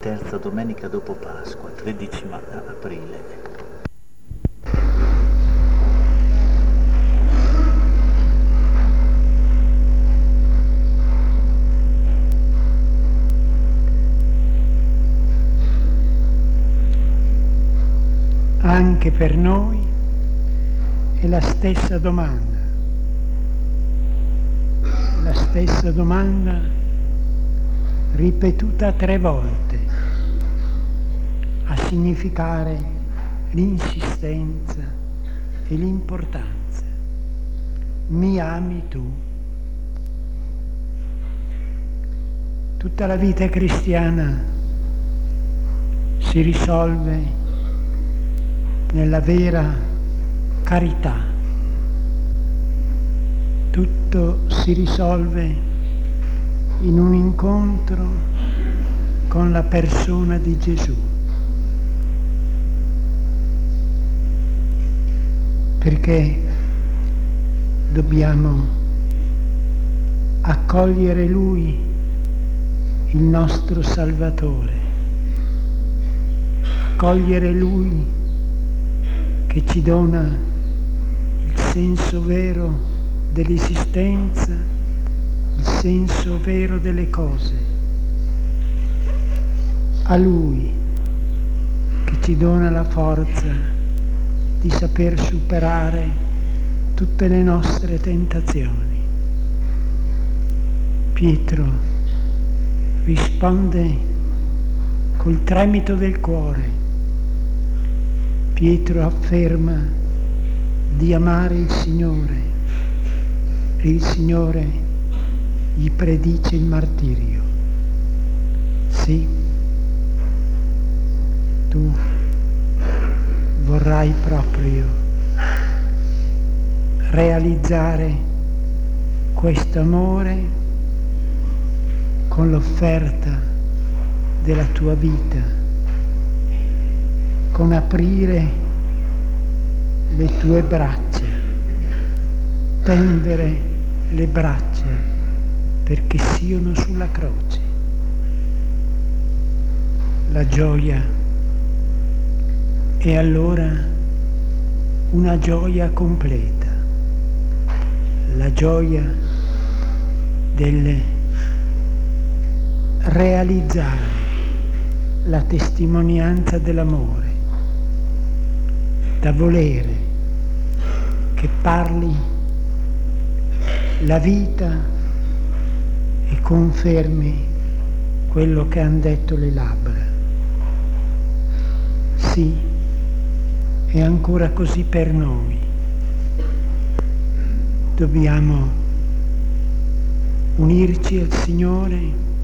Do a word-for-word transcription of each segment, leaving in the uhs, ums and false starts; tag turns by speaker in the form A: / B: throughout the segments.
A: terza domenica dopo Pasqua, tredici aprile.
B: Anche per noi è la stessa domanda, la stessa domanda ripetuta tre volte, a significare l'insistenza e l'importanza. Mi ami tu? Tutta la vita cristiana si risolve nella vera carità. Tutto si risolve in un incontro con la persona di Gesù. Perché dobbiamo accogliere Lui, il nostro Salvatore, accogliere Lui che ci dona il senso vero dell'esistenza, il senso vero delle cose, a Lui che ci dona la forza di saper superare tutte le nostre tentazioni. Pietro risponde col tremito del cuore. Pietro afferma di amare il Signore e il Signore gli predice il martirio. Sì, tu vorrai proprio realizzare questo amore con l'offerta della tua vita, con aprire le tue braccia, tendere le braccia perché siano sulla croce. La gioia è allora una gioia completa, la gioia del realizzare la testimonianza dell'amore, da volere che parli la vita e confermi quello che han detto le labbra. Sì, è ancora così per noi. Dobbiamo unirci al Signore,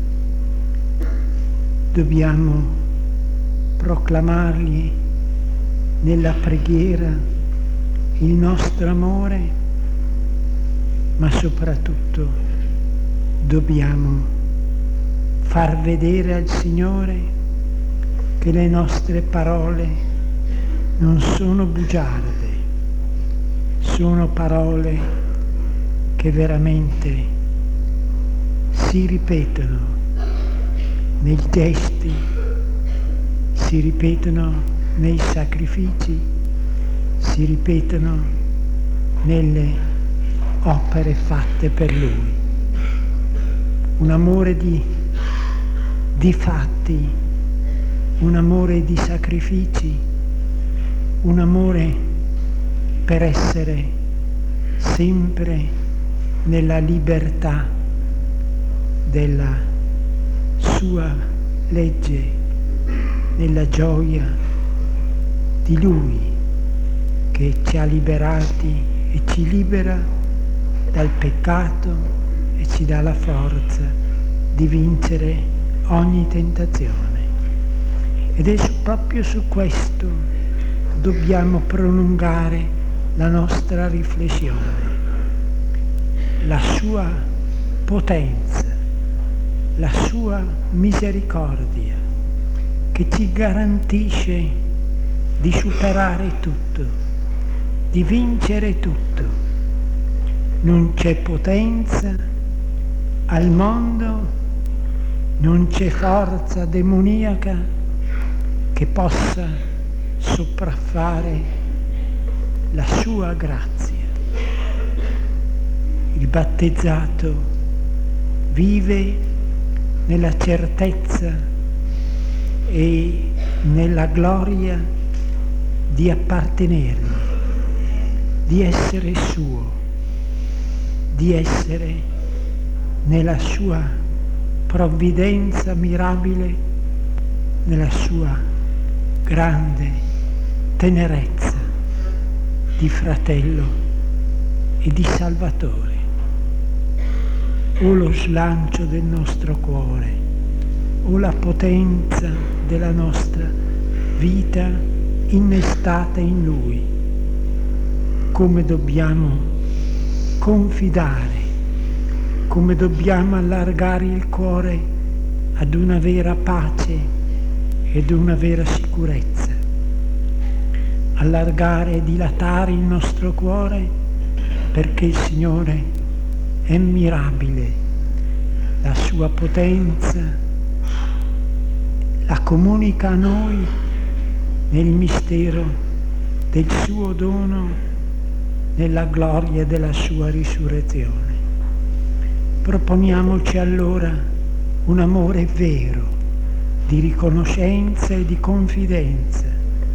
B: dobbiamo proclamargli nella preghiera il nostro amore, ma soprattutto dobbiamo far vedere al Signore che le nostre parole non sono bugiarde, sono parole che veramente si ripetono nei gesti, si ripetono nei sacrifici, si ripetono nelle opere fatte per Lui. Un amore di, di fatti, un amore di sacrifici, un amore per essere sempre nella libertà della sua legge, nella gioia di Lui che ci ha liberati e ci libera dal peccato e ci dà la forza di vincere ogni tentazione. Ed è proprio su questo dobbiamo prolungare la nostra riflessione. La sua potenza, la sua misericordia che ci garantisce di superare tutto, di vincere tutto. Non c'è potenza al mondo Non c'è forza demoniaca che possa sopraffare la sua grazia. Il battezzato vive nella certezza e nella gloria di appartenergli, di essere suo, di essere nella sua provvidenza mirabile, nella sua grande tenerezza di fratello e di Salvatore. O lo slancio del nostro cuore, o la potenza della nostra vita innestata in Lui, come dobbiamo confidare, come dobbiamo allargare il cuore ad una vera pace ed una vera sicurezza, allargare e dilatare il nostro cuore perché il Signore è mirabile, la sua potenza la comunica a noi nel mistero del suo dono, nella gloria della sua risurrezione. Proponiamoci allora un amore vero, di riconoscenza e di confidenza.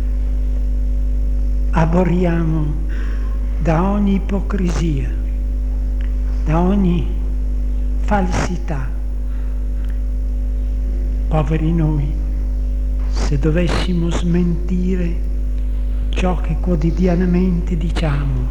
B: Aborriamo da ogni ipocrisia, da ogni falsità. Poveri noi, se dovessimo smentire ciò che quotidianamente diciamo,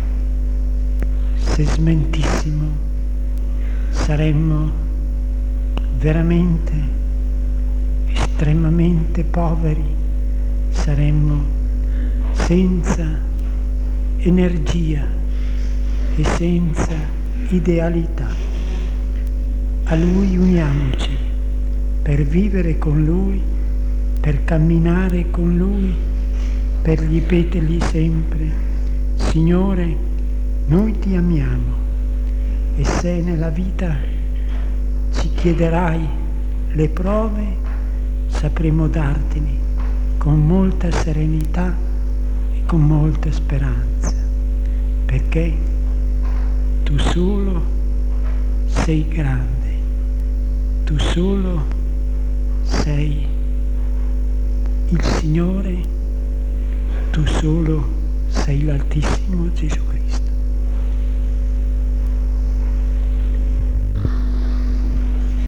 B: se smentissimo saremmo veramente estremamente poveri, saremmo senza energia e senza idealità. A Lui uniamoci per vivere con Lui, per camminare con Lui, per ripetergli sempre: Signore, noi ti amiamo, e se nella vita ci chiederai le prove, sapremo dartene con molta serenità e con molta speranza, perché tu solo sei grande, tu solo sei il Signore, tu solo sei l'Altissimo Gesù.